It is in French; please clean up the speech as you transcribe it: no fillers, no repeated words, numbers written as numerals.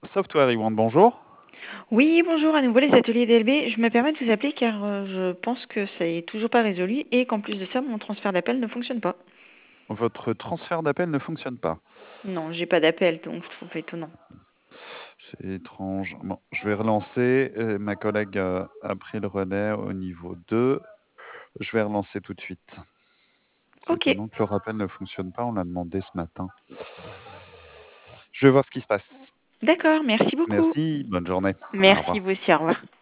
Software Yvonne, bonjour. Oui, bonjour, à nouveau les ateliers DLB. Je me permets de vous appeler car je pense que ça n'est toujours pas résolu et qu'en plus de ça, mon transfert d'appel ne fonctionne pas. Votre transfert d'appel ne fonctionne pas. Non, j'ai pas d'appel, donc je trouve étonnant. C'est étrange. Bon, je vais relancer. Ma collègue a pris le relais au niveau 2. Je vais relancer tout de suite. C'est Ok, étonnant que le rappel ne fonctionne pas. On l'a demandé ce matin. Je vais voir ce qui se passe. d'accord, merci beaucoup. Merci. Bonne journée. Au Merci revoir. vous aussi, au revoir.